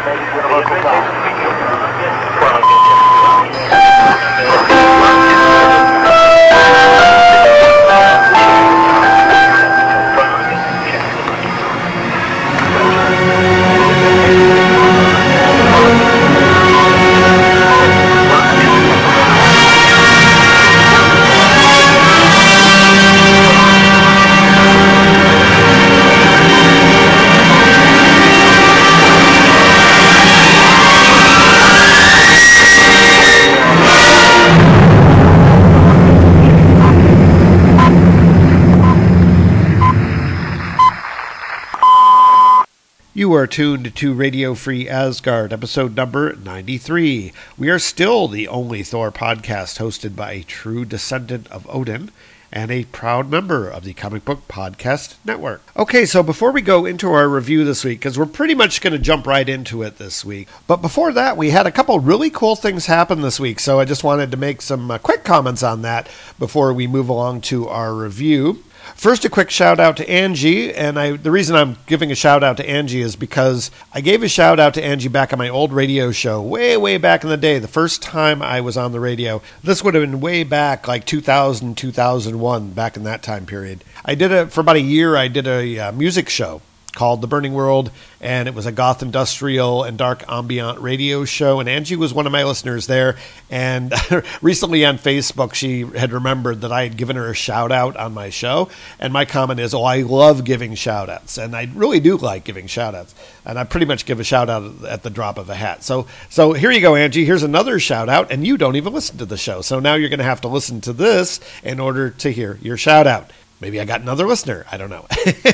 You are tuned to Radio Free Asgard, episode number 93. We are still the only Thor podcast hosted by a true descendant of Odin and a proud member of the Comic Book Podcast Network. Okay, so before we go into our review this week, because we're pretty much going to jump right into it this week, but before that, we had a couple really cool things happen this week, so I just wanted to make some quick comments on that before we move along to our review. First, a quick shout out to Angie, and the reason I'm giving a shout out to Angie is because I gave a shout out to Angie back on my old radio show way back in the day, the first time I was on the radio. This would have been way back, like 2000, 2001, back in that time period. I did it for about a year. I did a music show called The Burning World, and it was a goth industrial and dark ambient radio show, and Angie was one of my listeners there, and recently on Facebook she had remembered that I had given her a shout out on my show, and my comment is, I love giving shout outs, and I really do like giving shout outs, and I pretty much give a shout out at the drop of a hat. So here you go, Angie, here's another shout out, and you don't even listen to the show, so now you're going to have to listen to this in order to hear your shout out. Maybe I got another listener. I don't know.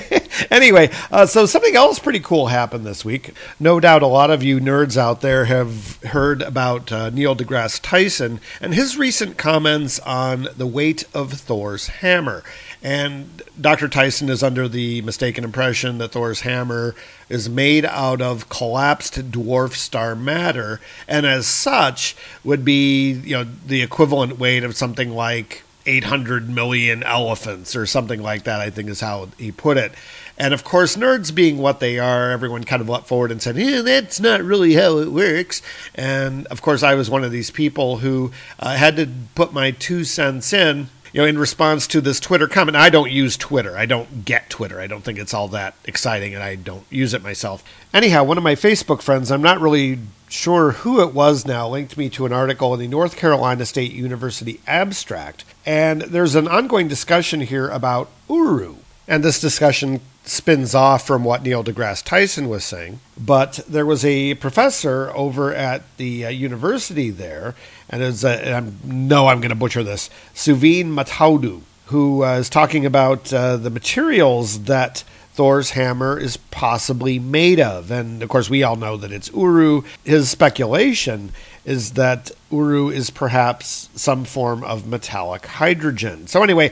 Anyway, so something else pretty cool happened this week. No doubt a lot of you nerds out there have heard about Neil deGrasse Tyson and his recent comments on the weight of Thor's hammer. And Dr. Tyson is under the mistaken impression that Thor's hammer is made out of collapsed dwarf star matter, and as such would be, the equivalent weight of something like 800 million elephants or something like that, I think is how he put it. And of course, nerds being what they are, everyone kind of leapt forward and said, that's not really how it works. And of course, I was one of these people who had to put my 2 cents in response to this Twitter comment. I don't use Twitter. I don't get Twitter. I don't think it's all that exciting, and I don't use it myself. Anyhow, one of my Facebook friends, I'm not really sure who it was now, linked me to an article in the North Carolina State University Abstract, and there's an ongoing discussion here about Uru. And this discussion spins off from what Neil deGrasse Tyson was saying, but there was a professor over at the university there, and I know I'm going to butcher this, Suveen Mataudu, who is talking about the materials that Thor's hammer is possibly made of. And of course, we all know that it's Uru. His speculation is that Uru is perhaps some form of metallic hydrogen. So anyway,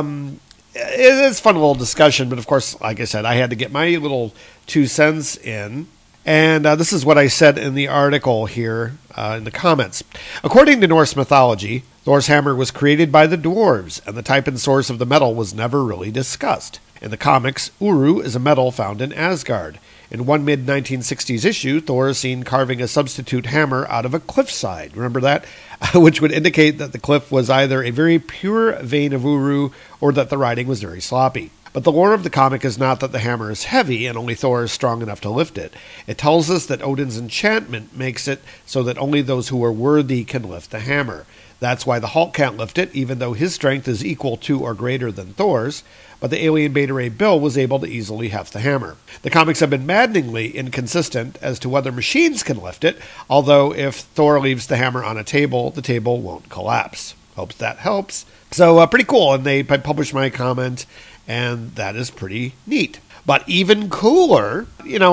it's a fun little discussion, but of course, like I said, I had to get my little 2 cents in. And this is what I said in the article here in the comments. According to Norse mythology, Thor's hammer was created by the dwarves, and the type and source of the metal was never really discussed. In the comics, Uru is a metal found in Asgard. In one mid-1960s issue, Thor is seen carving a substitute hammer out of a cliffside. Remember that? Which would indicate that the cliff was either a very pure vein of Uru or that the writing was very sloppy. But the lore of the comic is not that the hammer is heavy and only Thor is strong enough to lift it. It tells us that Odin's enchantment makes it so that only those who are worthy can lift the hammer. That's why the Hulk can't lift it, even though his strength is equal to or greater than Thor's, but the alien Beta Ray Bill was able to easily heft the hammer. The comics have been maddeningly inconsistent as to whether machines can lift it, although if Thor leaves the hammer on a table, the table won't collapse. Hopes that helps. So pretty cool, and they published my comment, and that is pretty neat. But even cooler,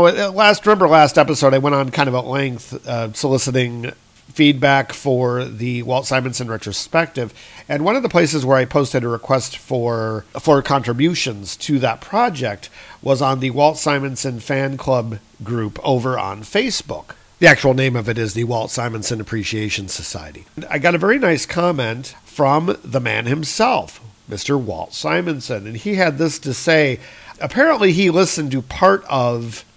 last episode I went on kind of at length soliciting feedback for the Walt Simonson retrospective, and one of the places where I posted a request for contributions to that project was on the Walt Simonson fan club group over on Facebook. The actual name of it is the Walt Simonson Appreciation Society. I got a very nice comment from the man himself, Mr. Walt Simonson, and he had this to say. Apparently he listened to part of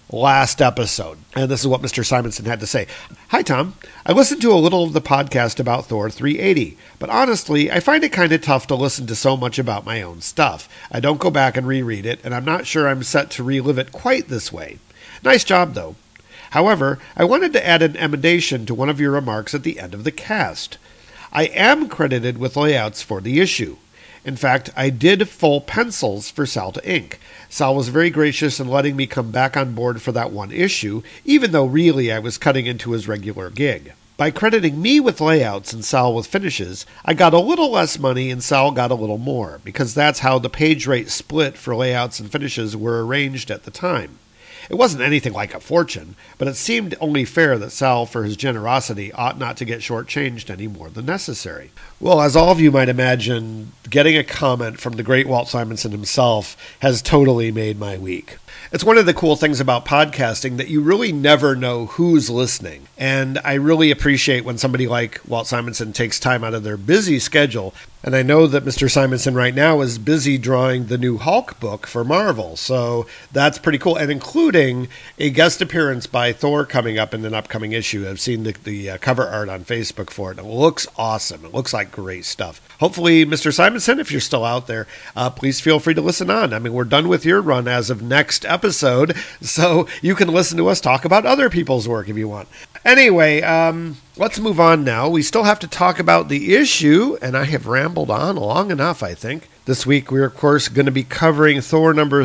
last episode. And this is what Mr. Simonson had to say. Hi, Tom. I listened to a little of the podcast about Thor 380, but honestly, I find it kind of tough to listen to so much about my own stuff. I don't go back and reread it, and I'm not sure I'm set to relive it quite this way. Nice job, though. However, I wanted to add an emendation to one of your remarks at the end of the cast. I am credited with layouts for the issue. In fact, I did full pencils for Sal to ink. Sal was very gracious in letting me come back on board for that one issue, even though really I was cutting into his regular gig. By crediting me with layouts and Sal with finishes, I got a little less money and Sal got a little more, because that's how the page rate split for layouts and finishes were arranged at the time. It wasn't anything like a fortune, but it seemed only fair that Sal, for his generosity, ought not to get shortchanged any more than necessary. Well, as all of you might imagine, getting a comment from the great Walt Simonson himself has totally made my week. It's one of the cool things about podcasting that you really never know who's listening. And I really appreciate when somebody like Walt Simonson takes time out of their busy schedule. And I know that Mr. Simonson right now is busy drawing the new Hulk book for Marvel. So that's pretty cool. And including a guest appearance by Thor coming up in an upcoming issue. I've seen the cover art on Facebook for it. It looks awesome. It looks like great stuff. Hopefully, Mr. Simonson, if you're still out there, please feel free to listen on. I mean, we're done with your run as of next episode, so you can listen to us talk about other people's work if you want. Anyway, let's move on now. We still have to talk about the issue, and I have rambled on long enough, I think. This week, we're, of course, going to be covering Thor number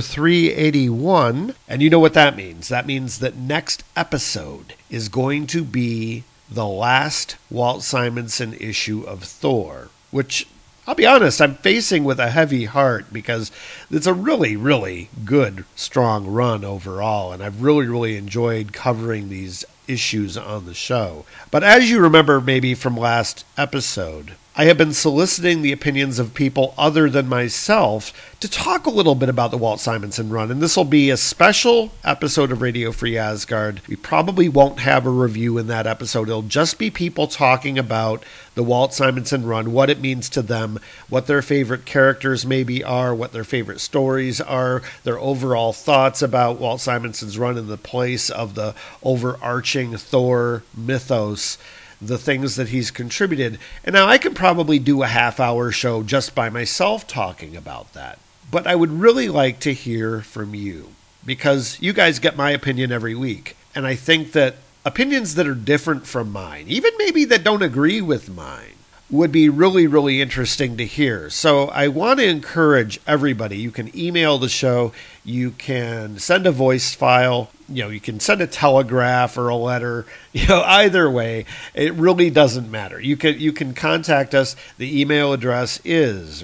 381, and you know what that means. That means that next episode is going to be the last Walt Simonson issue of Thor, which, I'll be honest, I'm facing with a heavy heart because it's a really, really good, strong run overall, and I've really, really enjoyed covering these issues on the show. But as you remember maybe from last episode, I have been soliciting the opinions of people other than myself to talk a little bit about the Walt Simonson run, and this will be a special episode of Radio Free Asgard. We probably won't have a review in that episode. It'll just be people talking about the Walt Simonson run, what it means to them, what their favorite characters maybe are, what their favorite stories are, their overall thoughts about Walt Simonson's run in the place of the overarching Thor mythos, the things that he's contributed. And now I could probably do a half-hour show just by myself talking about that. But I would really like to hear from you, because you guys get my opinion every week. And I think that opinions that are different from mine, even maybe that don't agree with mine, would be really, really interesting to hear. So I want to encourage everybody. You can email the show. You can send a voice file. You can send a telegraph or a letter. Either way, it really doesn't matter. You can contact us. The email address is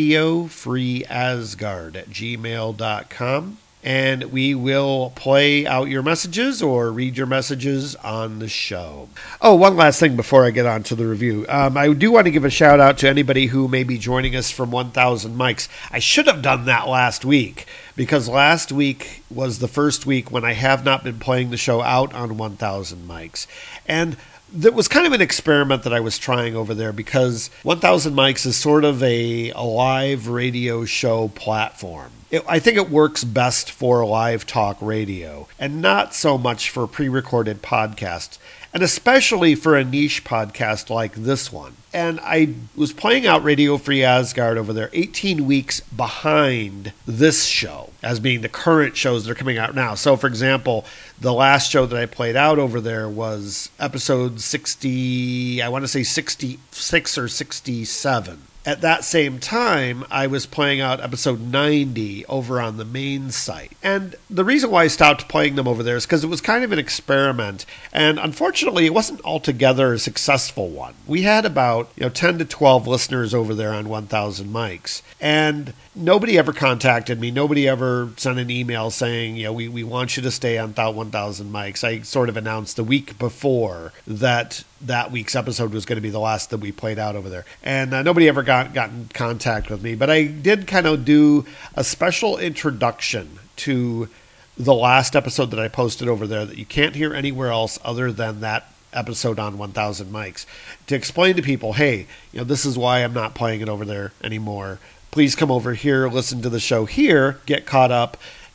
radiofreeasgard@gmail.com. And we will play out your messages or read your messages on the show. Oh, one last thing before I get on to the review. I do want to give a shout out to anybody who may be joining us from 1000 Mics. I should have done that last week, because last week was the first week when I have not been playing the show out on 1000 Mics. And that was kind of an experiment that I was trying over there, because 1000 Mics is sort of a live radio show platform. I think it works best for live talk radio and not so much for pre-recorded podcasts, and especially for a niche podcast like this one. And I was playing out Radio Free Asgard over there 18 weeks behind this show, as being the current shows that are coming out now. So, for example, the last show that I played out over there was episode 60, I want to say 66 or 67. At that same time, I was playing out episode 90 over on the main site. And the reason why I stopped playing them over there is because it was kind of an experiment. And unfortunately, it wasn't altogether a successful one. We had about 10 to 12 listeners over there on 1000 Mics. And nobody ever contacted me. Nobody ever sent an email saying, we want you to stay on 1000 Mics. I sort of announced the week before that week's episode was going to be the last that we played out over there. And nobody ever got in contact with me. But I did kind of do a special introduction to the last episode that I posted over there that you can't hear anywhere else other than that episode on 1000 Mics, to explain to people, hey, this is why I'm not playing it over there anymore. Please come over here, listen to the show here, get caught up,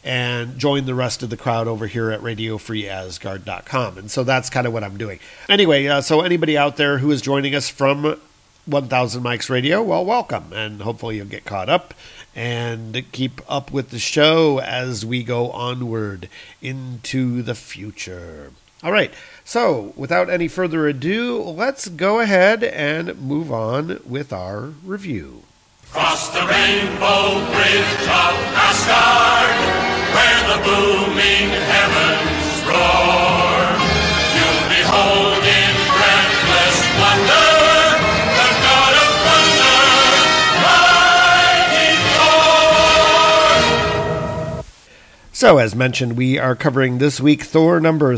and join the rest of the crowd over here at RadioFreeAsgard.com. And so that's kind of what I'm doing. Anyway, so anybody out there who is joining us from 1000 Mics Radio, well, welcome. And hopefully you'll get caught up and keep up with the show as we go onward into the future. All right, so without any further ado, let's go ahead and move on with our review. Cross the rainbow bridge of Asgard, where the booming heavens roar. You'll behold in breathless wonder the god of thunder, mighty Thor. So, as mentioned, we are covering this week Thor number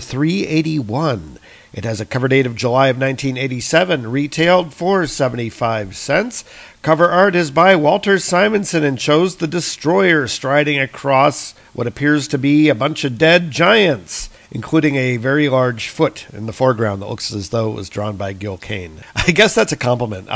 381. It has a cover date of July of 1987, retailed for 75 cents. Cover art is by Walter Simonson and shows the Destroyer striding across what appears to be a bunch of dead giants, including a very large foot in the foreground that looks as though it was drawn by Gil Kane. I guess that's a compliment.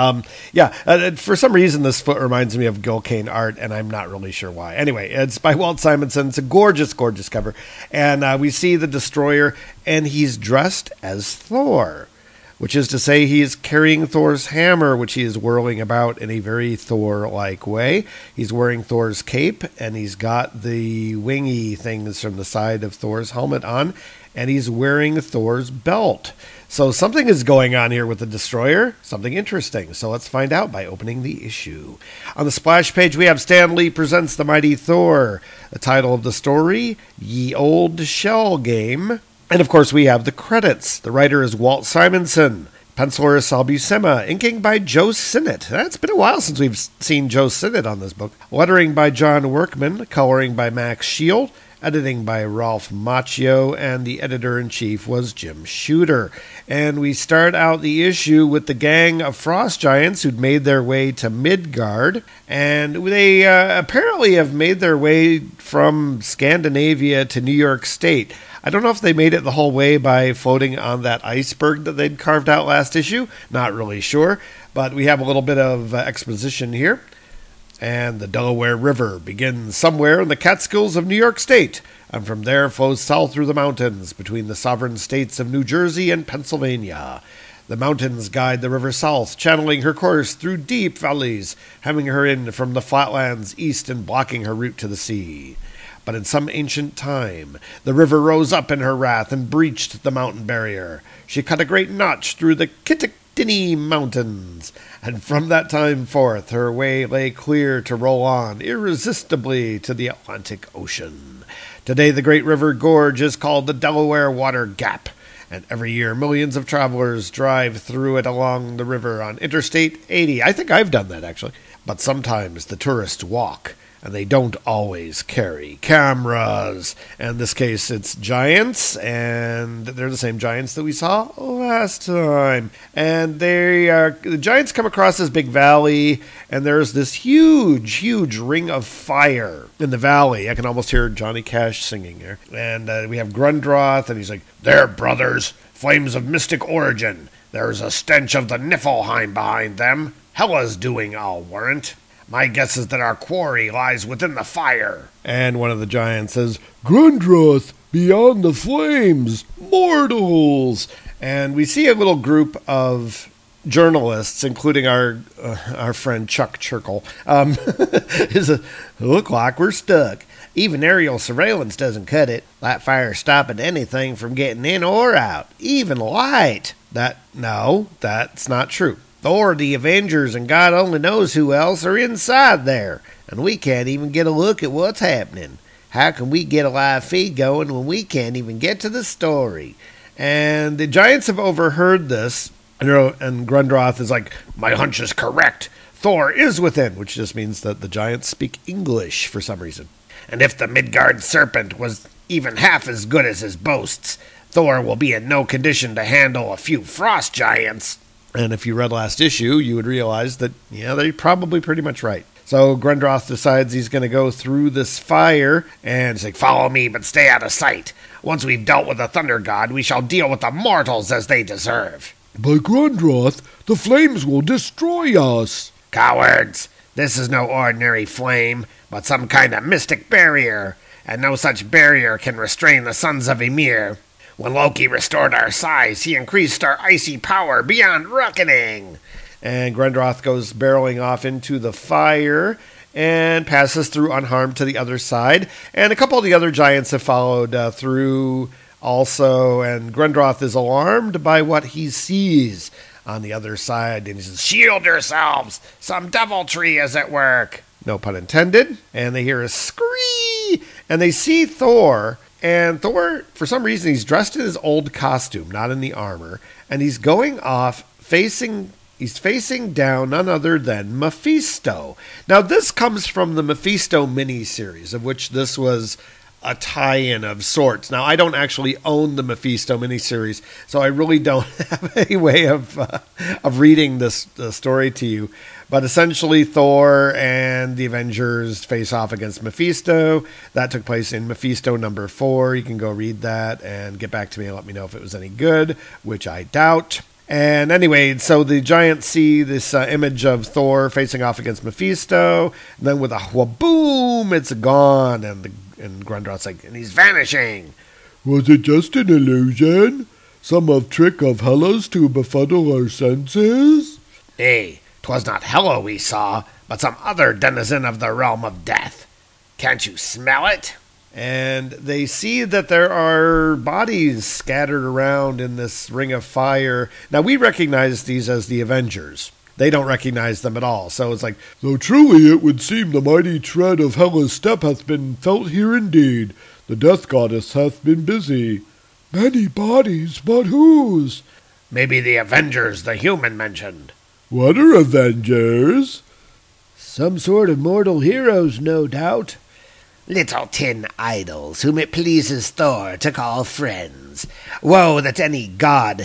For some reason this foot reminds me of Gil Kane art, and I'm not really sure why. Anyway, it's by Walt Simonson. It's a gorgeous, gorgeous cover. And we see the Destroyer, and he's dressed as Thor, which is to say he is carrying Thor's hammer, which he is whirling about in a very Thor-like way. He's wearing Thor's cape, and he's got the wingy things from the side of Thor's helmet on, and he's wearing Thor's belt. So something is going on here with the Destroyer, something interesting. So let's find out by opening the issue. On the splash page, we have Stan Lee Presents the Mighty Thor. The title of the story, Ye Old Shell Game. And, of course, we have the credits. The writer is Walt Simonson. Penciler is Sal Buscema. Inking by Joe Sinnott. That's been a while since we've seen Joe Sinnott on this book. Lettering by John Workman. Coloring by Max Shield. Editing by Ralph Macchio. And the editor-in-chief was Jim Shooter. And we start out the issue with the gang of frost giants who'd made their way to Midgard. And they apparently have made their way from Scandinavia to New York State. I don't know if they made it the whole way by floating on that iceberg that they'd carved out last issue. Not really sure. But we have a little bit of exposition here. And the Delaware River begins somewhere in the Catskills of New York State, and from there flows south through the mountains between the sovereign states of New Jersey and Pennsylvania. The mountains guide the river south, channeling her course through deep valleys, hemming her in from the flatlands east and blocking her route to the sea. But in some ancient time, the river rose up in her wrath and breached the mountain barrier. She cut a great notch through the Kittatinny Mountains, and from that time forth her way lay clear to roll on irresistibly to the Atlantic Ocean. Today the great river gorge is called the Delaware Water Gap, and every year millions of travelers drive through it along the river on Interstate 80. I think I've done that, actually. But sometimes the tourists walk, and they don't always carry cameras. In this case, it's giants, and they're the same giants that we saw last time. And the giants come across this big valley, and there's this huge, huge ring of fire in the valley. I can almost hear Johnny Cash singing there. And we have Grundroth, and he's like, "They're brothers, flames of mystic origin. There's a stench of the Niflheim behind them. Hela's doing, I'll warrant. My guess is that our quarry lies within the fire." And one of the giants says, "Grundroth, beyond the flames, mortals." And we see a little group of journalists, including our friend Chuck Churchill, look like we're stuck. Even aerial surveillance doesn't cut it. That fire's stopping anything from getting in or out, even light. No, that's not true. Thor, the Avengers, and God only knows who else are inside there, and we can't even get a look at what's happening. How can we get a live feed going when we can't even get to the story? And the giants have overheard this, and Grundroth is like, "My hunch is correct. Thor is within," which just means that the giants speak English for some reason. "And if the Midgard serpent was even half as good as his boasts, Thor will be in no condition to handle a few frost giants." And if you read last issue, you would realize that, they're probably pretty much right. So Grundroth decides he's going to go through this fire, and he's like, "Follow me, but stay out of sight. Once we've dealt with the Thunder God, we shall deal with the mortals as they deserve." "By Grundroth, the flames will destroy us." "Cowards! This is no ordinary flame, but some kind of mystic barrier. and no such barrier can restrain the sons of Ymir. When Loki restored our size, he increased our icy power beyond reckoning. And Grendroth goes barreling off into the fire and passes through unharmed to the other side. And a couple of the other giants have followed through also, and Grendroth is alarmed by what he sees on the other side. And he says, "Shield yourselves! Some deviltry is at work." No pun intended. And they hear a scream, and they see Thor. And Thor, for some reason, he's dressed in his old costume, not in the armor. And he's going off he's facing down none other than Mephisto. Now, this comes from the Mephisto miniseries, of which this was a tie-in of sorts. Now, I don't actually own the Mephisto miniseries, so I really don't have any way of reading this story to you. But essentially, Thor and the Avengers face off against Mephisto. That took place in Mephisto number 4. You can go read that and get back to me and let me know if it was any good, which I doubt. And anyway, so the giants see this image of Thor facing off against Mephisto. And then with a wha-boom, it's gone. And Grendroth's like, and he's vanishing. Was it just an illusion? Some trick of Hela's to befuddle our senses? Nay, 'twas not Hela we saw, but some other denizen of the realm of death. Can't you smell it? And they see that there are bodies scattered around in this ring of fire. Now, we recognize these as the Avengers. They don't recognize them at all. So it's like, though truly it would seem the mighty tread of Hela's step hath been felt here indeed. The death goddess hath been busy. Many bodies, but whose? Maybe the Avengers the human mentioned. What are Avengers? Some sort of mortal heroes, no doubt. Little tin idols whom it pleases Thor to call friends. Woe that any god,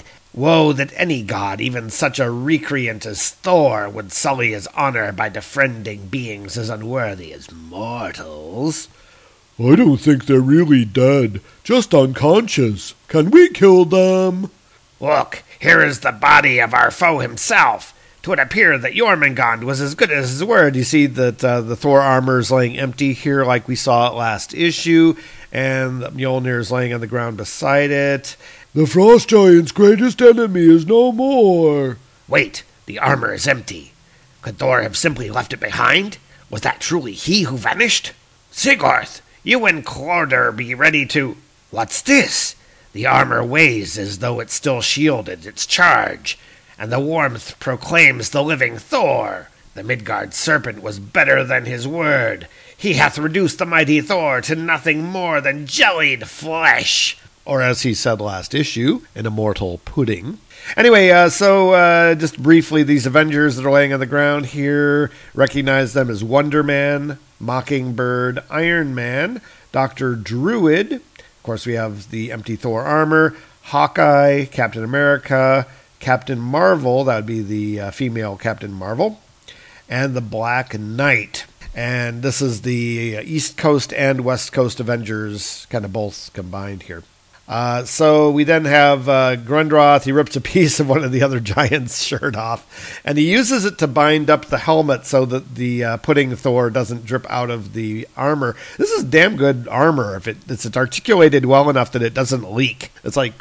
even such a recreant as Thor, would sully his honor by befriending beings as unworthy as mortals. I don't think they're really dead, just unconscious. Can we kill them? Look, here is the body of our foe himself. 'Twould appear that Jormungand was as good as his word. You see that the Thor armor is laying empty here like we saw it last issue, and Mjolnir is laying on the ground beside it. The Frost Giant's greatest enemy is no more. Wait, the armor is empty. Could Thor have simply left it behind? Was that truly he who vanished? Sigurd, you and Clodder be ready to... What's this? The armor weighs as though it still shielded its charge, and the warmth proclaims the living Thor. The Midgard serpent was better than his word. He hath reduced the mighty Thor to nothing more than jellied flesh. Or as he said last issue, an immortal pudding. Anyway, so just briefly, these Avengers that are laying on the ground here, recognize them as Wonder Man, Mockingbird, Iron Man, Dr. Druid. Of course, we have the empty Thor armor, Hawkeye, Captain America, Captain Marvel, that would be the female Captain Marvel, and the Black Knight. And this is the East Coast and West Coast Avengers, kind of both combined here. So we then have Grendroth. He rips a piece of one of the other giants' shirt off, and he uses it to bind up the helmet so that the pudding Thor doesn't drip out of the armor. This is damn good armor if it's articulated well enough that it doesn't leak. It's like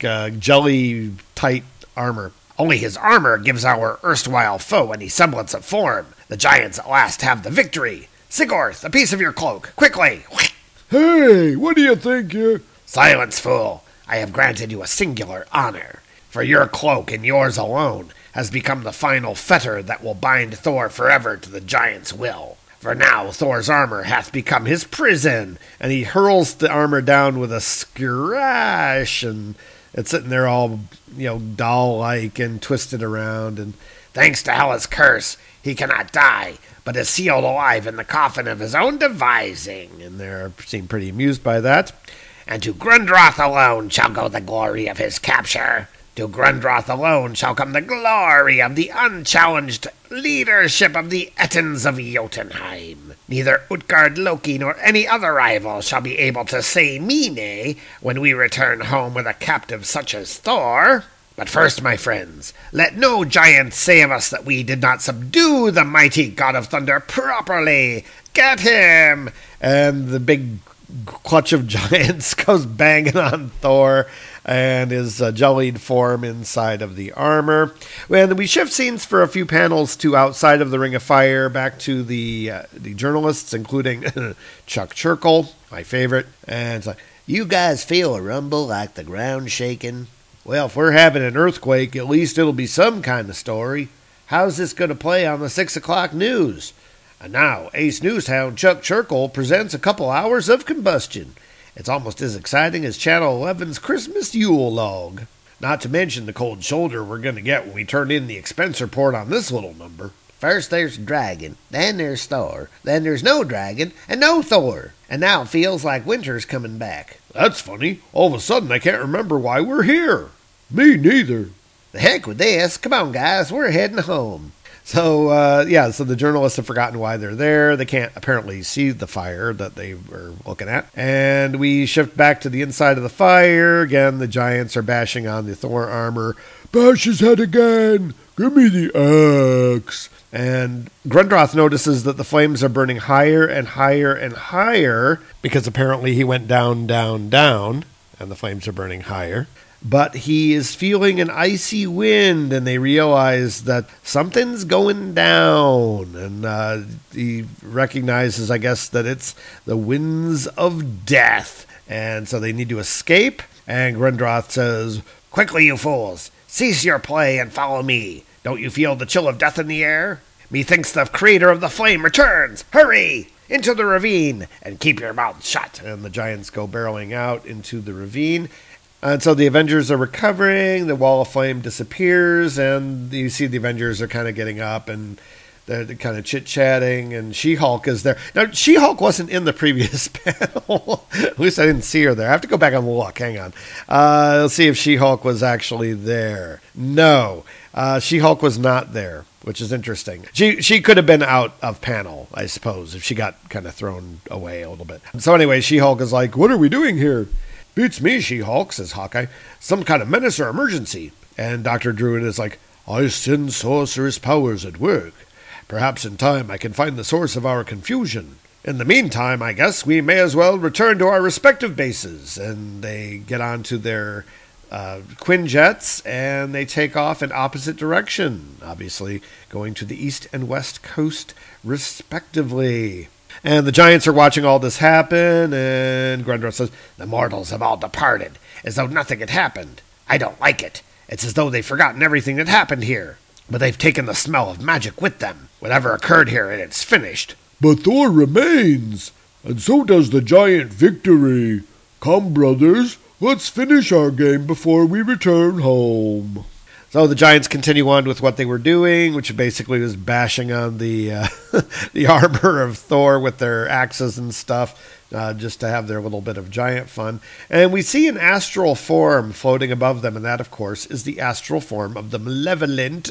jelly-tight armor. Only his armor gives our erstwhile foe any semblance of form. The giants at last have the victory. Sigurd, a piece of your cloak, quickly! Hey, what do you think you... Silence, fool! I have granted you a singular honor, for your cloak and yours alone has become the final fetter that will bind Thor forever to the giant's will. For now Thor's armor hath become his prison, and he hurls the armor down with a scratch, and it's sitting there all, doll-like and twisted around, and thanks to Hela's curse, he cannot die, but is sealed alive in the coffin of his own devising, and they seem pretty amused by that. And to Grendroth alone shall go the glory of his capture. To Grendroth alone shall come the glory of the unchallenged leadership of the Ettins of Jotunheim. Neither Utgard Loki nor any other rival shall be able to say me nay when we return home with a captive such as Thor. But first, my friends, let no giant say of us that we did not subdue the mighty god of thunder properly. Get him! And the big clutch of giants goes banging on Thor and his jellied form inside of the armor. And we shift scenes for a few panels to outside of the Ring of Fire, back to the journalists, including Chuck Churchill, my favorite. And it's like, you guys feel a rumble like the ground shaking? Well, if we're having an earthquake, at least it'll be some kind of story. How's this going to play on the 6 o'clock news? And now, Ace Newshound Chuck Churchill presents a couple hours of combustion. It's almost as exciting as Channel 11's Christmas Yule log. Not to mention the cold shoulder we're going to get when we turn in the expense report on this little number. First there's Dragon, then there's Thor, then there's no Dragon and no Thor. And now it feels like winter's coming back. That's funny. All of a sudden I can't remember why we're here. Me neither. The heck with this. Come on, guys. We're heading home. So the journalists have forgotten why they're there. They can't apparently see the fire that they were looking at. And we shift back to the inside of the fire. Again, the giants are bashing on the Thor armor. Bash his head again. Give me the axe. And Grundroth notices that the flames are burning higher and higher and higher, because apparently he went down, down, down, and the flames are burning higher. But he is feeling an icy wind, and they realize that something's going down. And he recognizes, I guess, that it's the winds of death. And so they need to escape. And Grundroth says, "Quickly, you fools! Cease your play and follow me. Don't you feel the chill of death in the air? Methinks the creator of the flame returns. Hurry! Into the ravine, and keep your mouth shut." And the giants go barreling out into the ravine. And so the Avengers are recovering, the wall of flame disappears, and you see the Avengers are kind of getting up, and they're kind of chit-chatting, and She-Hulk is there. Now, She-Hulk wasn't in the previous panel. At least I didn't see her there. I have to go back and look. Hang on. Let's see if She-Hulk was actually there. No, She-Hulk was not there, which is interesting. She could have been out of panel, I suppose, if she got kind of thrown away a little bit. So anyway, She-Hulk is like, "What are we doing here?" "Beats me, She-Hulk," says Hawkeye. "Some kind of menace or emergency." And Dr. Druid is like, "I sense sorceress powers at work. Perhaps in time I can find the source of our confusion. In the meantime, I guess we may as well return to our respective bases." And they get on to their Quinjets, and they take off in opposite direction, obviously going to the east and west coast, respectively. And the giants are watching all this happen, and Grundroth says, "The mortals have all departed, as though nothing had happened. I don't like it. It's as though they've forgotten everything that happened here. But they've taken the smell of magic with them. Whatever occurred here, and it's finished." "But Thor remains, and so does the giant Victory. Come, brothers, let's finish our game before we return home." So the giants continue on with what they were doing, which basically was bashing on the the armor of Thor with their axes and stuff, just to have their little bit of giant fun. And we see an astral form floating above them, and that, of course, is the astral form of the malevolent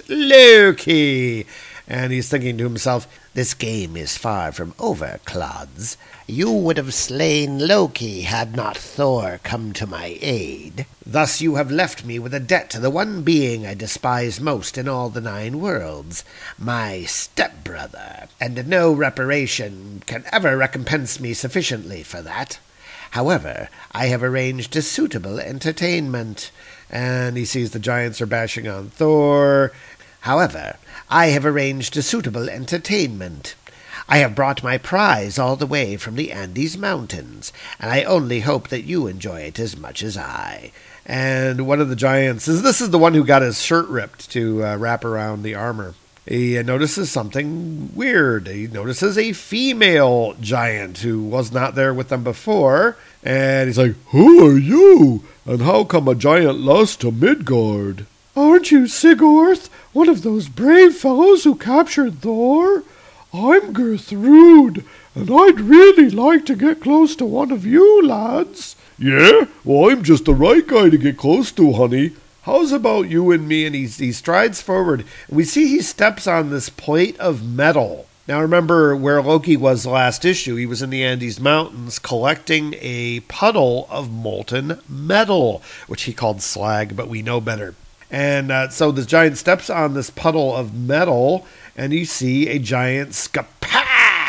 Loki. And he's thinking to himself, "This game is far from over, clods. You would have slain Loki had not Thor come to my aid. Thus you have left me with a debt to the one being I despise most in all the 9 worlds, my stepbrother, and no reparation can ever recompense me sufficiently for that. However, I have arranged a suitable entertainment." And he sees the giants are bashing on Thor. "However, I have arranged a suitable entertainment. I have brought my prize all the way from the Andes Mountains, and I only hope that you enjoy it as much as I." And one of the giants, this is the one who got his shirt ripped to wrap around the armor. He notices something weird. He notices a female giant who was not there with them before, and he's like, "Who are you? And how come a giant lost to Midgard?" "Aren't you Sigurd, one of those brave fellows who captured Thor? I'm Gertrude, and I'd really like to get close to one of you lads." "Yeah? Well, I'm just the right guy to get close to, honey. How's about you and me?" And he strides forward. We see he steps on this plate of metal. Now remember where Loki was last issue. He was in the Andes Mountains collecting a puddle of molten metal, which he called slag, but we know better. And so the giant steps on this puddle of metal, and you see a giant Skapath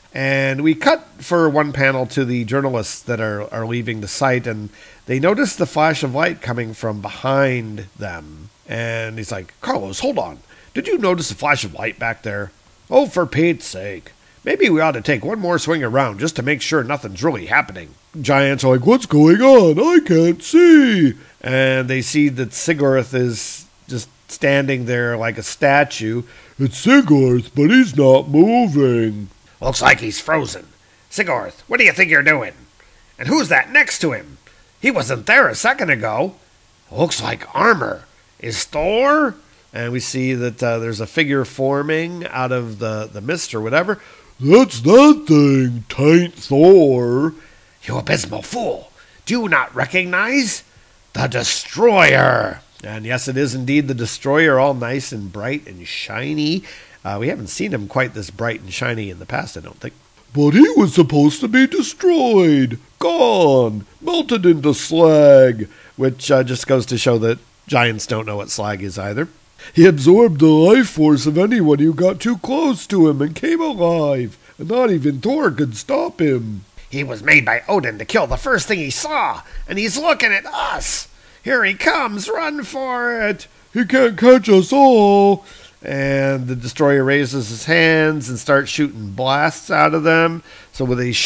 And we cut for one panel to the journalists that are leaving the site, and they notice the flash of light coming from behind them. And he's like, Carlos, hold on. Did you notice a flash of light back there? Oh, for Pete's sake. Maybe we ought to take one more swing around just to make sure nothing's really happening. Giants are like, what's going on? I can't see. And they see that Sigurth is just standing there like a statue. It's Sigurth, but he's not moving. Looks like he's frozen. Sigurth, what do you think you're doing? And who's that next to him? He wasn't there a second ago. Looks like armor. Is Thor? And we see that there's a figure forming out of the mist or whatever. That's that thing, tain't Thor. You abysmal fool. Do you not recognize? The Destroyer. And yes, it is indeed the Destroyer, all nice and bright and shiny. We haven't seen him quite this bright and shiny in the past, I don't think. But he was supposed to be destroyed, gone, melted into slag. Which just goes to show that giants don't know what slag is either. He absorbed the life force of anyone who got too close to him and came alive, and not even Thor could stop him. He was made by Odin to kill the first thing he saw, and he's looking at us. Here he comes, run for it. He can't catch us all. And the Destroyer raises his hands and starts shooting blasts out of them. So with a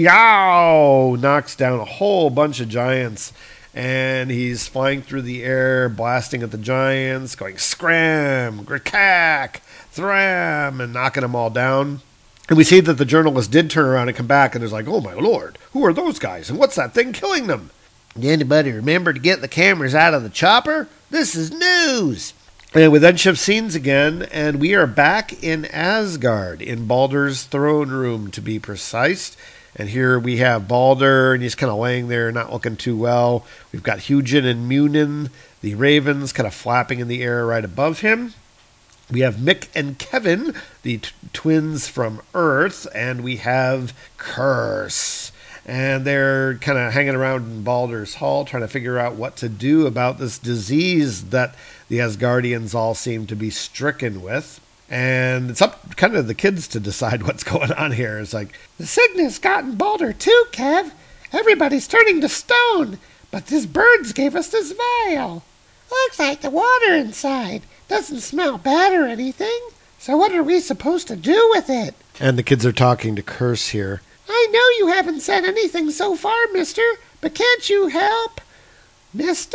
shkiow, knocks down a whole bunch of giants. And he's flying through the air, blasting at the giants, going scram, grakak, thram, and knocking them all down. And we see that the journalist did turn around and come back, and is like, oh my lord, who are those guys? And what's that thing killing them? Did anybody remember to get the cameras out of the chopper? This is news. And we then shift scenes again, and we are back in Asgard, in Baldur's throne room, to be precise. And here we have Baldur, and he's kind of laying there, not looking too well. We've got Hugin and Munin, the ravens, kind of flapping in the air right above him. We have Mick and Kevin, the twins from Earth, and we have Curse. And they're kind of hanging around in Baldur's Hall, trying to figure out what to do about this disease that the Asgardians all seem to be stricken with. And it's up kind of the kids to decide what's going on here. It's like, the sickness got in Baldur too, Kev. Everybody's turning to stone. But these birds gave us this vial. Looks like the water inside. Doesn't smell bad or anything. So what are we supposed to do with it? And the kids are talking to Curse here. I know you haven't said anything so far, mister, but can't you help? Mister?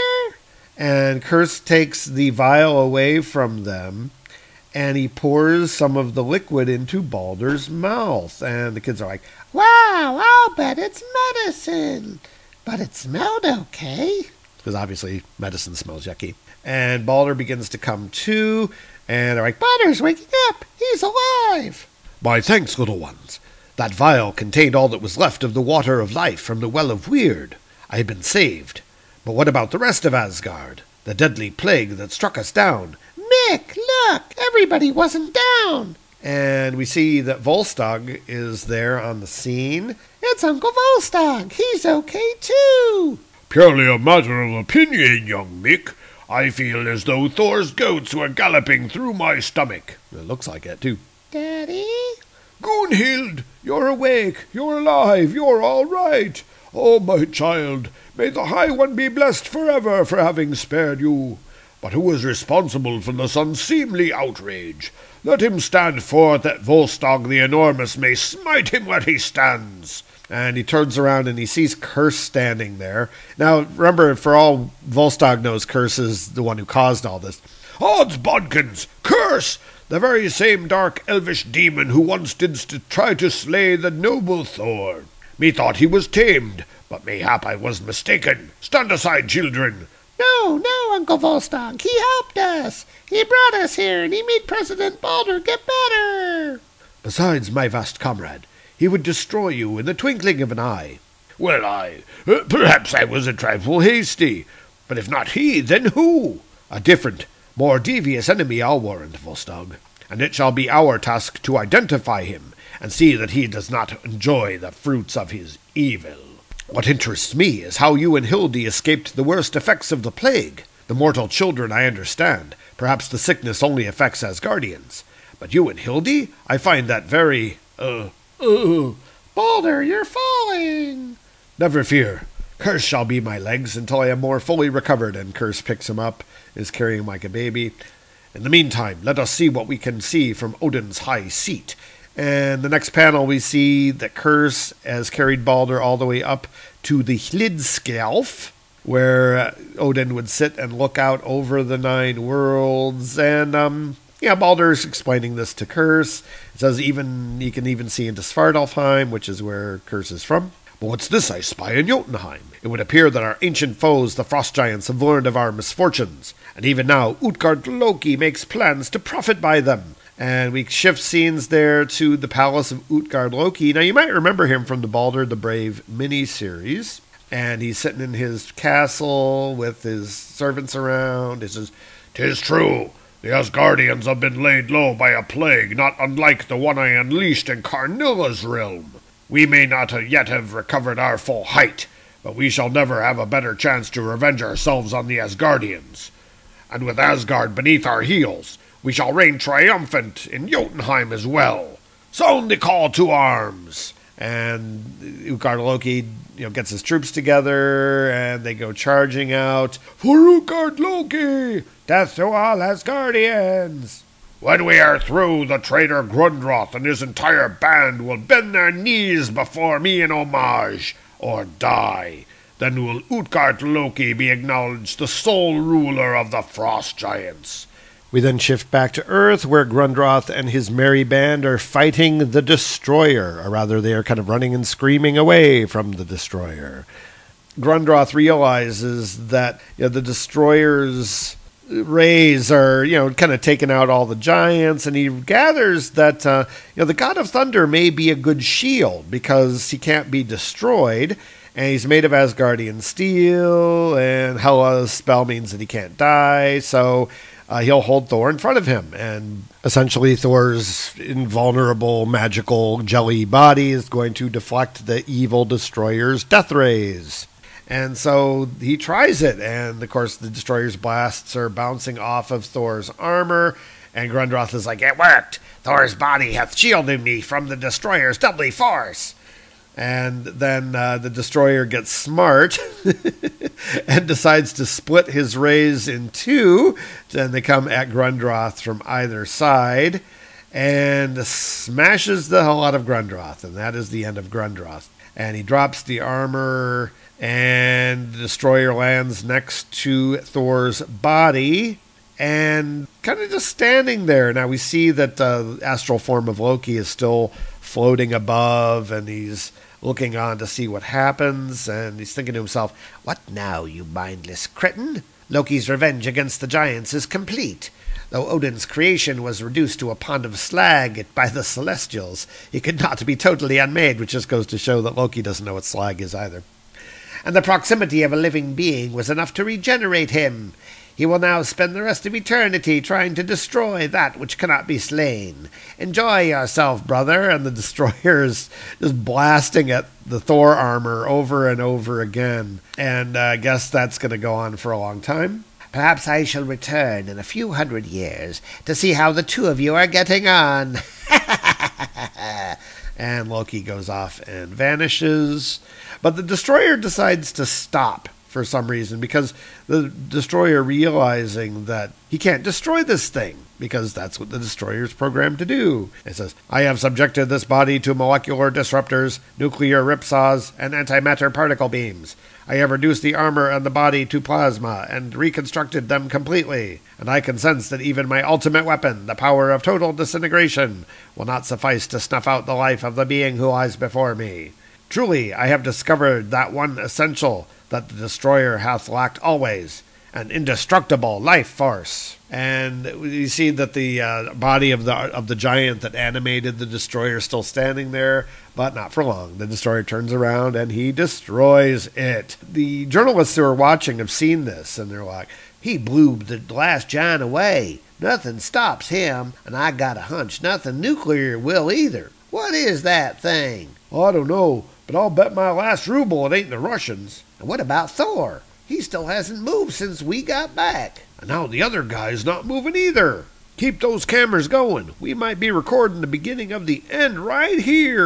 And Curse takes the vial away from them, and he pours some of the liquid into Baldur's mouth. And the kids are like, wow, I'll bet it's medicine. But it smelled okay. Because obviously medicine smells yucky. And Baldur begins to come to, and they're like, Baldur's waking up. He's alive. My thanks, little ones. That vial contained all that was left of the water of life from the Well of Weird. I have been saved. But what about the rest of Asgard? The deadly plague that struck us down? Mick, look! Everybody wasn't down! And we see that Volstagg is there on the scene. It's Uncle Volstagg. He's okay, too. Purely a matter of opinion, young Mick. I feel as though Thor's goats were galloping through my stomach. It looks like it, too. Daddy? Gunhild, you're awake, you're alive, you're all right. Oh, my child, may the High One be blessed forever for having spared you. But who is responsible for this unseemly outrage? Let him stand forth that Volstagg the Enormous may smite him where he stands. And he turns around and he sees Curse standing there. Now, remember, for all Volstagg knows, Curse is the one who caused all this. Odds bodkins! Curse! The very same dark elvish demon who once did try to slay the noble Thor. Methought he was tamed, but mayhap I was mistaken. Stand aside, children. No, Uncle Volstagg. He helped us. He brought us here, and he made President Baldur get better. Besides, my vast comrade, he would destroy you in the twinkling of an eye. Well, perhaps I was a trifle hasty. But if not he, then who? A different, more devious enemy, I'll warrant, Volstagg. And it shall be our task to identify him, and see that he does not enjoy the fruits of his evil. What interests me is how you and Hildy escaped the worst effects of the plague. The mortal children I understand. Perhaps the sickness only affects Asgardians. But you and Hildy, I find that very, Balder, you're falling! Never fear. Curse shall be my legs until I am more fully recovered, and Curse picks him up, is carrying him like a baby. In the meantime, let us see what we can see from Odin's high seat. And the next panel we see that Curse has carried Balder all the way up to the Hlidskjalf, where Odin would sit and look out over the 9 worlds. And Balder's explaining this to Curse. It says you can even see into Svartalfheim, which is where Curse is from. But what's this I spy in Jotunheim? It would appear that our ancient foes, the frost giants, have learned of our misfortunes, and even now Utgard Loki makes plans to profit by them. And we shift scenes there to the palace of Utgard Loki. Now you might remember him from the Balder the Brave miniseries, and he's sitting in his castle with his servants around. He says, "'Tis true. The Asgardians have been laid low by a plague not unlike the one I unleashed in Karnilla's realm. We may not yet have recovered our full height, but we shall never have a better chance to revenge ourselves on the Asgardians. And with Asgard beneath our heels, we shall reign triumphant in Jotunheim as well. Sound the call to arms!" And Utgard Loki gets his troops together, and they go charging out. For Utgard Loki! Death to all Asgardians! When we are through, the traitor Grundroth and his entire band will bend their knees before me in homage, or die. Then will Utgard Loki be acknowledged the sole ruler of the frost giants. We then shift back to Earth, where Grundroth and his merry band are fighting the Destroyer, or rather they are kind of running and screaming away from the Destroyer. Grundroth realizes that the Destroyer's rays are, kind of taking out all the giants, and he gathers that, the God of Thunder may be a good shield because he can't be destroyed, and he's made of Asgardian steel, and Hela's spell means that he can't die, so he'll hold Thor in front of him, and essentially Thor's invulnerable magical jelly body is going to deflect the evil Destroyer's death rays. And so he tries it, and of course the Destroyer's blasts are bouncing off of Thor's armor, and Grundroth is like, "It worked! Thor's body hath shielded me from the Destroyer's deadly force!" And then the Destroyer gets smart and decides to split his rays in two, and they come at Grundroth from either side, and smashes the hell out of Grundroth, and that is the end of Grundroth. And he drops the armor, and the Destroyer lands next to Thor's body, and kind of just standing there. Now we see that the astral form of Loki is still floating above, and he's looking on to see what happens, and he's thinking to himself, "What now, you mindless cretin? Loki's revenge against the giants is complete. Though Odin's creation was reduced to a pond of slag by the Celestials, he could not be totally unmade," which just goes to show that Loki doesn't know what slag is either. "And the proximity of a living being was enough to regenerate him. He will now spend the rest of eternity trying to destroy that which cannot be slain. Enjoy yourself, brother." And the Destroyer's just blasting at the Thor armor over and over again. And I guess that's going to go on for a long time. "Perhaps I shall return in a few hundred years to see how the two of you are getting on." And Loki goes off and vanishes. But the Destroyer decides to stop for some reason, because the Destroyer, realizing that he can't destroy this thing, because that's what the Destroyer's programmed to do. It says, "I have subjected this body to molecular disruptors, nuclear ripsaws, and antimatter particle beams. I have reduced the armor and the body to plasma and reconstructed them completely, and I can sense that even my ultimate weapon, the power of total disintegration, will not suffice to snuff out the life of the being who lies before me. Truly, I have discovered that one essential that the Destroyer hath lacked always, an indestructible life force." And you see that the body of the giant that animated the Destroyer is still standing there, but not for long. The Destroyer turns around and he destroys it. The journalists who are watching have seen this, and they're like, "He blew the last giant away. Nothing stops him, and I got a hunch nothing nuclear will either. What is that thing?" "I don't know, but I'll bet my last ruble it ain't the Russians." "And what about Thor? He still hasn't moved since we got back." "And now the other guy's not moving either. Keep those cameras going. We might be recording the beginning of the end right here."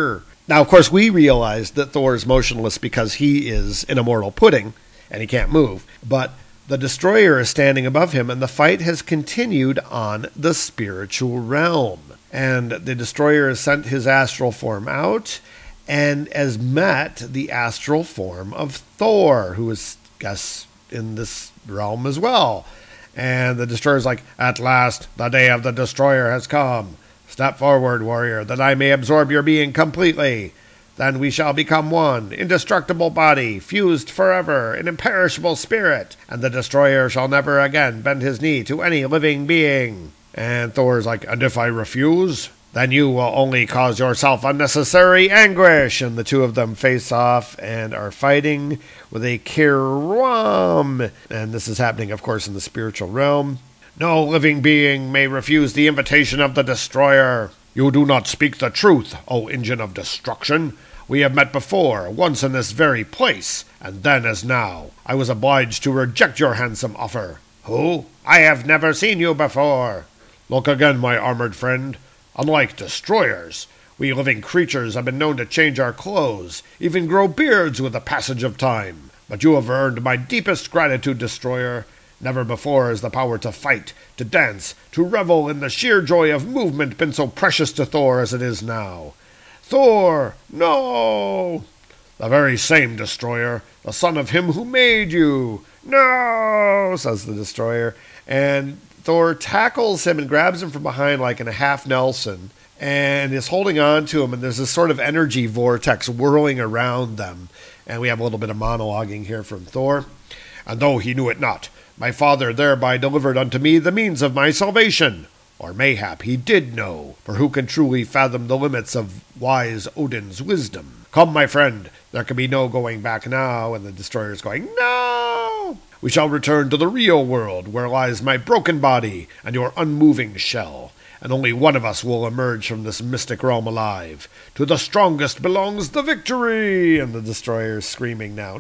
Now, of course, we realize that Thor is motionless because he is an immortal pudding and he can't move. But the Destroyer is standing above him, and the fight has continued on the spiritual realm. And the Destroyer has sent his astral form out and has met the astral form of Thor, who is, I guess, in this realm as well. And the Destroyer's like, "At last, the day of the Destroyer has come. Step forward, warrior, that I may absorb your being completely. Then we shall become one, indestructible body, fused forever, an imperishable spirit, and the Destroyer shall never again bend his knee to any living being." And Thor's like, "And if I refuse? Then you will only cause yourself unnecessary anguish." And the two of them face off and are fighting with a Kiram. And this is happening, of course, in the spiritual realm. "No living being may refuse the invitation of the Destroyer. You do not speak the truth, O engine of destruction. We have met before, once in this very place, and then as now. I was obliged to reject your handsome offer." "Who? I have never seen you before." "Look again, my armored friend. Unlike destroyers, we living creatures have been known to change our clothes, even grow beards with the passage of time. But you have earned my deepest gratitude, Destroyer. Never before has the power to fight, to dance, to revel in the sheer joy of movement been so precious to Thor as it is now." "Thor, no!" "The very same, Destroyer, the son of him who made you." "No," says the Destroyer. And Thor tackles him and grabs him from behind like in a half Nelson and is holding on to him, and there's this sort of energy vortex whirling around them. And we have a little bit of monologuing here from Thor. "And though he knew it not, my father thereby delivered unto me the means of my salvation. Or mayhap he did know, for who can truly fathom the limits of wise Odin's wisdom? Come, my friend, there can be no going back now." And the Destroyer's going, "No! We shall return to the real world, where lies my broken body and your unmoving shell. And only one of us will emerge from this mystic realm alive. To the strongest belongs the victory!" And the Destroyer's screaming now,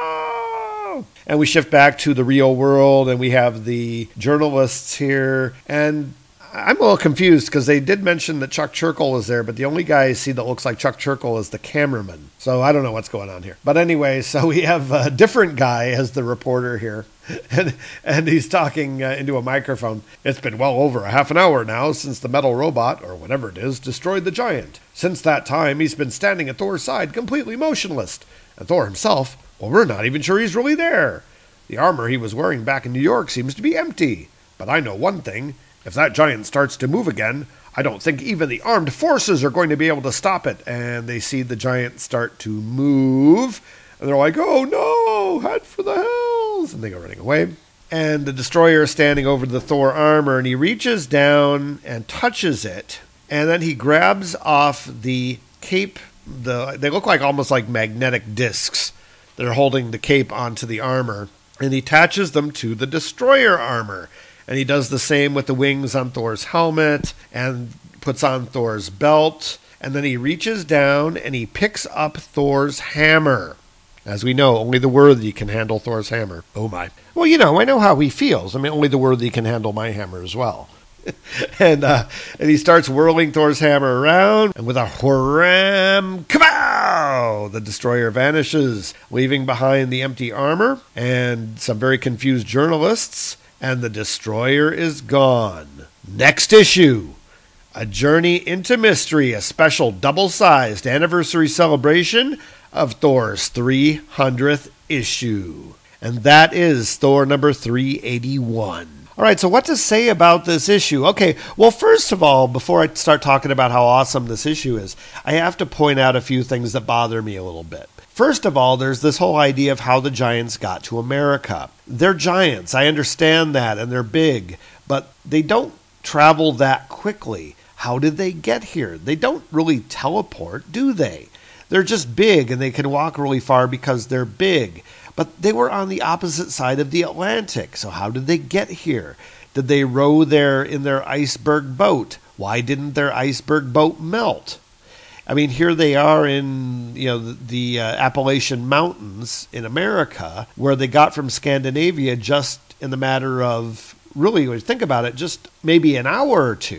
"No!" And we shift back to the real world, and we have the journalists here. And I'm a little confused because they did mention that Chuck Churchill is there, but the only guy I see that looks like Chuck Churchill is the cameraman. So I don't know what's going on here. But anyway, so we have a different guy as the reporter here, and he's talking into a microphone. "It's been well over a half an hour now since the metal robot, or whatever it is, destroyed the giant. Since that time, he's been standing at Thor's side, completely motionless. And Thor himself, well, we're not even sure he's really there. The armor he was wearing back in New York seems to be empty. But I know one thing. If that giant starts to move again, I don't think even the armed forces are going to be able to stop it." And they see the giant start to move, and they're like, "Oh no, head for the hills!" And they go running away. And the Destroyer is standing over the Thor armor, and he reaches down and touches it, and then he grabs off the cape. They look like almost like magnetic discs. They're holding the cape onto the armor, and he attaches them to the Destroyer armor. And he does the same with the wings on Thor's helmet and puts on Thor's belt. And then he reaches down and he picks up Thor's hammer. As we know, only the worthy can handle Thor's hammer. Oh my. Well, I know how he feels. I mean, only the worthy can handle my hammer as well. and he starts whirling Thor's hammer around. And with a wham, kabow! The Destroyer vanishes, leaving behind the empty armor and some very confused journalists. And the Destroyer is gone. Next issue, A Journey into Mystery, a special double-sized anniversary celebration of Thor's 300th issue. And that is Thor number 381. All right, so what to say about this issue? Okay, well, first of all, before I start talking about how awesome this issue is, I have to point out a few things that bother me a little bit. First of all, there's this whole idea of how the giants got to America. They're giants, I understand that, and they're big, but they don't travel that quickly. How did they get here? They don't really teleport, do they? They're just big, and they can walk really far because they're big. But they were on the opposite side of the Atlantic, so how did they get here? Did they row there in their iceberg boat? Why didn't their iceberg boat melt? I mean, here they are in the Appalachian Mountains in America, where they got from Scandinavia just in the matter of, really, when you think about it, just maybe an hour or two.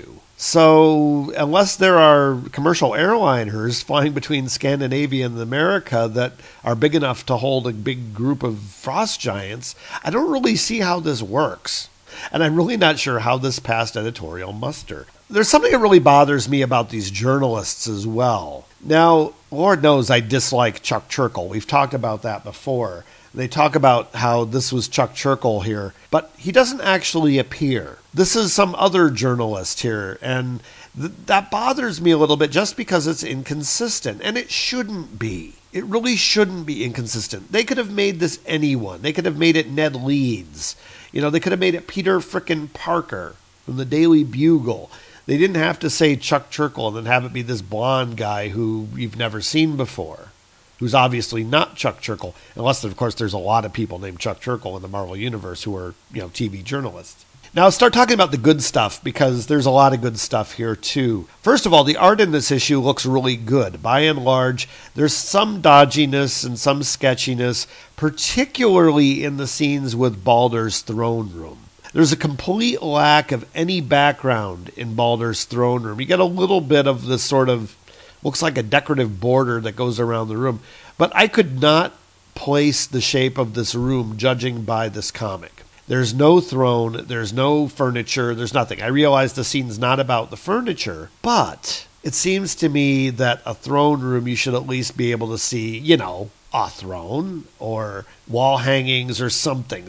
So unless there are commercial airliners flying between Scandinavia and America that are big enough to hold a big group of frost giants, I don't really see how this works. And I'm really not sure how this passed editorial muster. There's something that really bothers me about these journalists as well. Now, Lord knows I dislike Chuck Chirkle. We've talked about that before. They talk about how this was Chuck Chirkle here, but he doesn't actually appear. This is some other journalist here, and that bothers me a little bit just because it's inconsistent, and it shouldn't be. It really shouldn't be inconsistent. They could have made this anyone. They could have made it Ned Leeds. They could have made it Peter frickin' Parker from the Daily Bugle. They didn't have to say Chuck Chirkle and then have it be this blonde guy who you've never seen before, who's obviously not Chuck Chirkle, unless, of course, there's a lot of people named Chuck Chirkle in the Marvel Universe who are, TV journalists. Now, let's start talking about the good stuff, because there's a lot of good stuff here, too. First of all, the art in this issue looks really good. By and large, there's some dodginess and some sketchiness, particularly in the scenes with Baldur's throne room. There's a complete lack of any background in Baldur's throne room. You get a little bit of this sort of, looks like a decorative border that goes around the room. But I could not place the shape of this room judging by this comic. There's no throne, there's no furniture, there's nothing. I realize the scene's not about the furniture, but it seems to me that a throne room you should at least be able to see, a throne or wall hangings or something.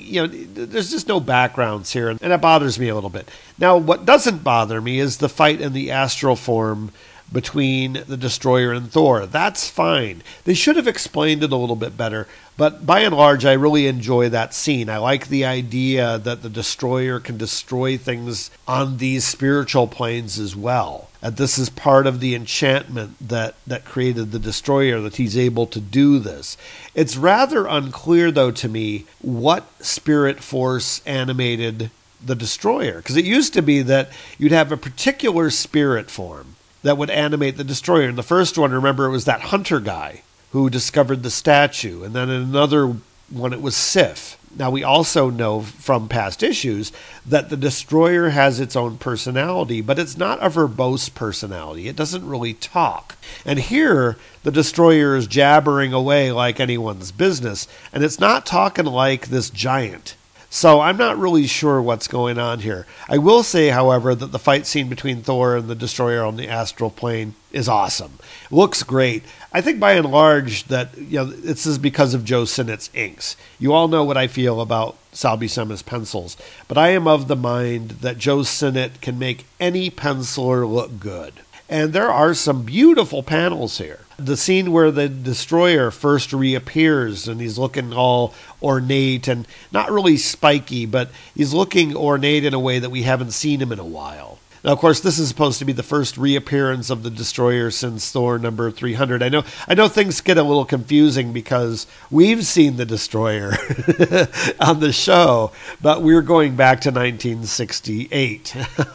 There's just no backgrounds here, and that bothers me a little bit. Now, what doesn't bother me is the fight in the astral form between the Destroyer and Thor. That's fine. They should have explained it a little bit better, but by and large, I really enjoy that scene. I like the idea that the Destroyer can destroy things on these spiritual planes as well. And this is part of the enchantment that created the Destroyer, that he's able to do this. It's rather unclear, though, to me, what spirit force animated the Destroyer, because it used to be that you'd have a particular spirit form that would animate the Destroyer. In the first one, remember, it was that hunter guy who discovered the statue. And then in another one, it was Sif. Now, we also know from past issues that the Destroyer has its own personality, but it's not a verbose personality. It doesn't really talk. And here, the Destroyer is jabbering away like anyone's business, and it's not talking like this giant. So I'm not really sure what's going on here. I will say, however, that the fight scene between Thor and the Destroyer on the astral plane is awesome. It looks great. I think by and large that this is because of Joe Sinnott's inks. You all know what I feel about Sal Buscema's pencils, but I am of the mind that Joe Sinnott can make any penciler look good. And there are some beautiful panels here. The scene where the Destroyer first reappears and he's looking all ornate and not really spiky, but he's looking ornate in a way that we haven't seen him in a while. Now, of course, this is supposed to be the first reappearance of the Destroyer since Thor number 300. I know things get a little confusing because we've seen the Destroyer on the show, but we're going back to 1968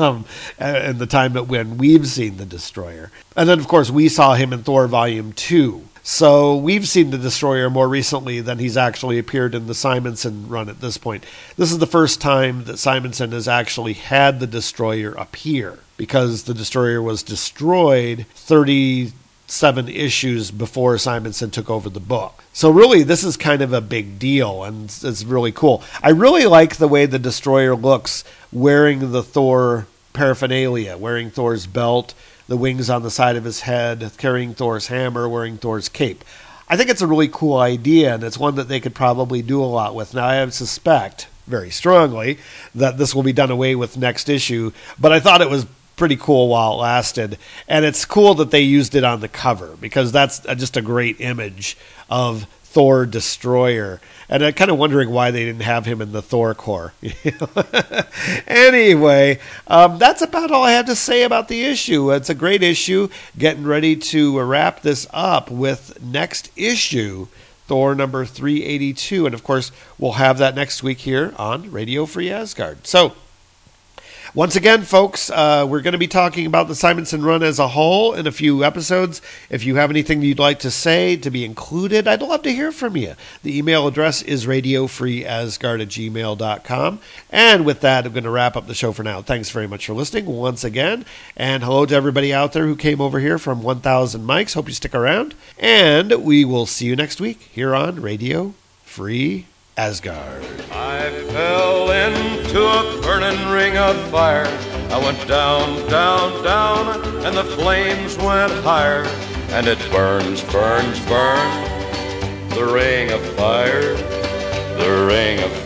and the time when we've seen the Destroyer. And then, of course, we saw him in Thor Volume 2. So we've seen the Destroyer more recently than he's actually appeared in the Simonson run at this point. This is the first time that Simonson has actually had the Destroyer appear, because the Destroyer was destroyed 37 issues before Simonson took over the book. So really, this is kind of a big deal, and it's really cool. I really like the way the Destroyer looks wearing the Thor paraphernalia, wearing Thor's belt, the wings on the side of his head, carrying Thor's hammer, wearing Thor's cape. I think it's a really cool idea, and it's one that they could probably do a lot with. Now, I suspect very strongly that this will be done away with next issue, but I thought it was pretty cool while it lasted. And it's cool that they used it on the cover, because that's just a great image of Thor Destroyer. And I'm kind of wondering why they didn't have him in the Thor Corps. Anyway, that's about all I have to say about the issue. It's a great issue. Getting ready to wrap this up with next issue, Thor number 382. And, of course, we'll have that next week here on Radio Free Asgard. So, Once again, folks, we're going to be talking about the Simonson Run as a whole in a few episodes. If you have anything you'd like to say to be included, I'd love to hear from you. The email address is radiofreeasgard@gmail.com. And with that, I'm going to wrap up the show for now. Thanks very much for listening once again. And hello to everybody out there who came over here from 1000 Mics. Hope you stick around. And we will see you next week here on Radio Free Asgard. I fell into a burning ring of fire. I went down, down, down, and the flames went higher. And it burns, burns, burns, the ring of fire, the ring of fire.